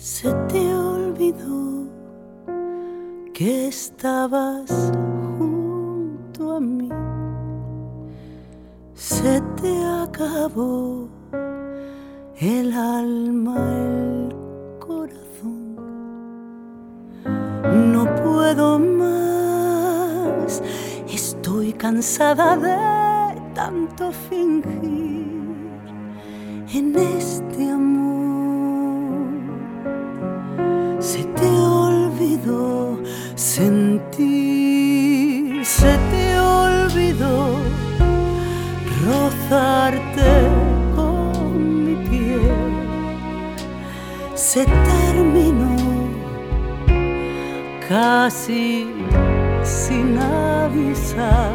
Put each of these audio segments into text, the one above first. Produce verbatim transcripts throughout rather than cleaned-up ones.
Se te olvidó que estabas junto a mí. Se te acabó el alma, el corazón. No puedo más, estoy cansada de tanto fingir en este amor. Se te olvidó sentir, se te olvidó rozarte con mi piel. Se terminó casi sin avisar.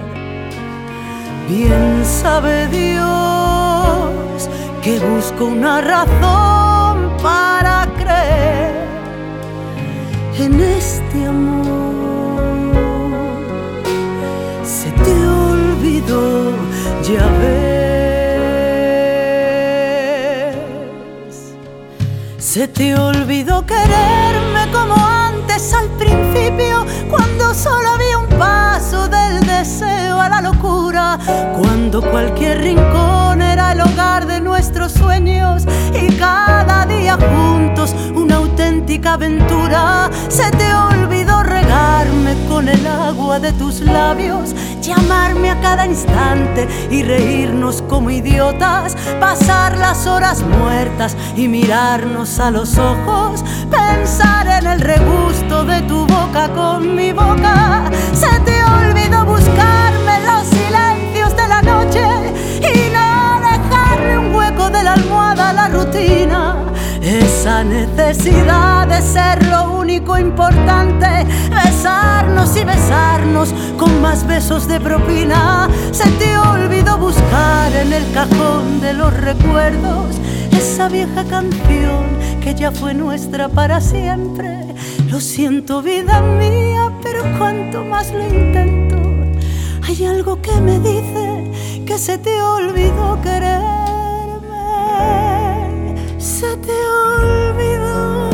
Bien sabe Dios que busco una razón para creer en este amor. Se te olvidó, ya ves. Se te olvidó quererme como antes al principio, cuando solo había un paso del deseo a la locura, cuando cualquier rincón era el hogar de nuestros sueños y cada día juntos una auténtica aventura. Se te olvidó regarme con el agua de tus labios, llamarme a cada instante y reírnos como idiotas, pasar las horas muertas y mirarnos a los ojos, pensar en el regusto de tu boca con mi boca. Se te olvidó buscarme en los silencios de la noche y no dejarle un hueco de la almohada a la rutina. Esa necesidad de ser lo único importante, besarnos y besarnos con más besos de propina. Se te olvidó buscar en el cajón de los recuerdos esa vieja canción que ya fue nuestra para siempre. Lo siento, vida mía, pero cuanto más lo intento, hay algo que me dice que se te olvidó quererme. Se te olvidó,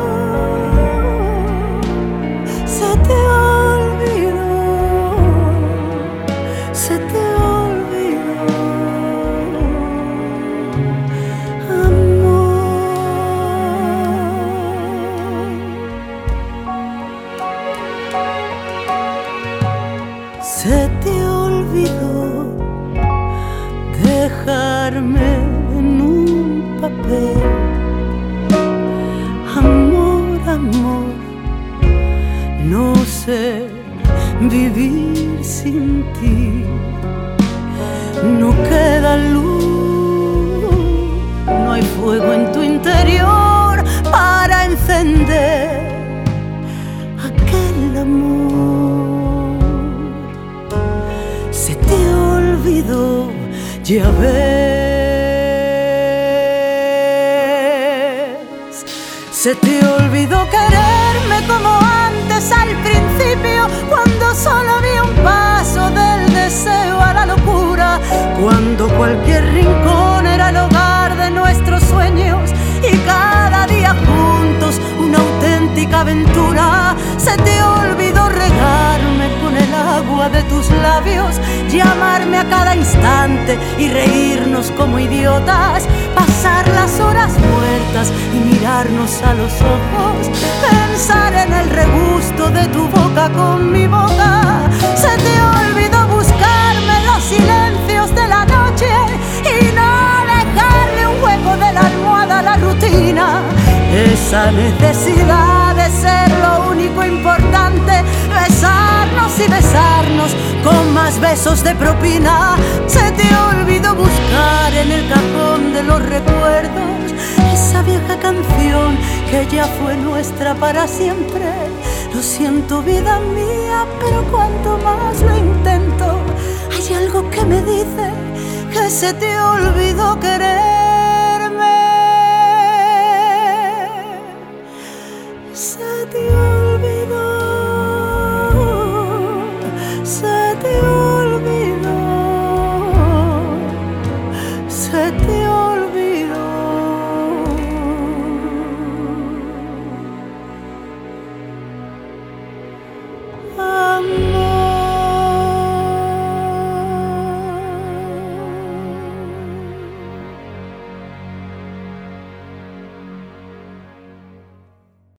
se te olvidó, se te olvidó, amor. Se te olvidó dejarme en un papel. Amor, amor, no sé vivir sin ti. No queda luz, no hay fuego en tu interior para encender aquel amor. Se te olvidó, ya ves. Se te olvidó quererme como antes al principio, cuando solo había un paso del deseo a la locura, cuando cualquier rincón era el hogar de nuestros sueños y cada día juntos una auténtica aventura. Se te olvidó regarme con el agua de tus labios, llamarme a cada instante y reírnos como idiotas, pasar las horas muertas y mirarnos a los ojos, pensar en el regusto de tu boca con mi boca. Se te olvidó buscarme en los silencios de la noche y no dejarle un hueco de la almohada a la rutina. Esa necesidad de ser lo único importante, besarnos y besarnos con más besos de propina. Se te olvidó buscar en el cajón de los recuerdos esa vieja canción que ya fue nuestra para siempre. Lo siento, vida mía, pero cuanto más lo intento, hay algo que me dice que se te olvidó querer.